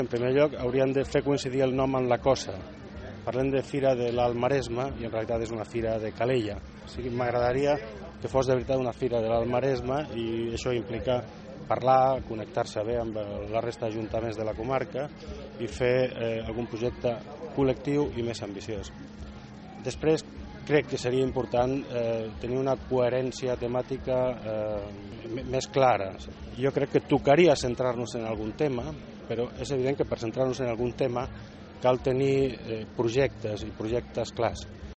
En primer lloc, hauríem de fer coincidir el nom amb la cosa. Parlem de Fira de l'Alt Maresme i en realitat és una fira de Calella. O sigui, m'agradaria que fos de veritat una fira de l'Alt Maresme i això implica parlar, connectar-se bé amb la resta d'ajuntaments de la comarca i fer algun projecte col·lectiu i més ambiciós. Després, crec que seria important tenir una coherència temàtica més clara. Jo crec que tocaria centrar-nos en algun tema, però és evident que per centrar-nos en algun tema cal tenir projectes i projectes clars.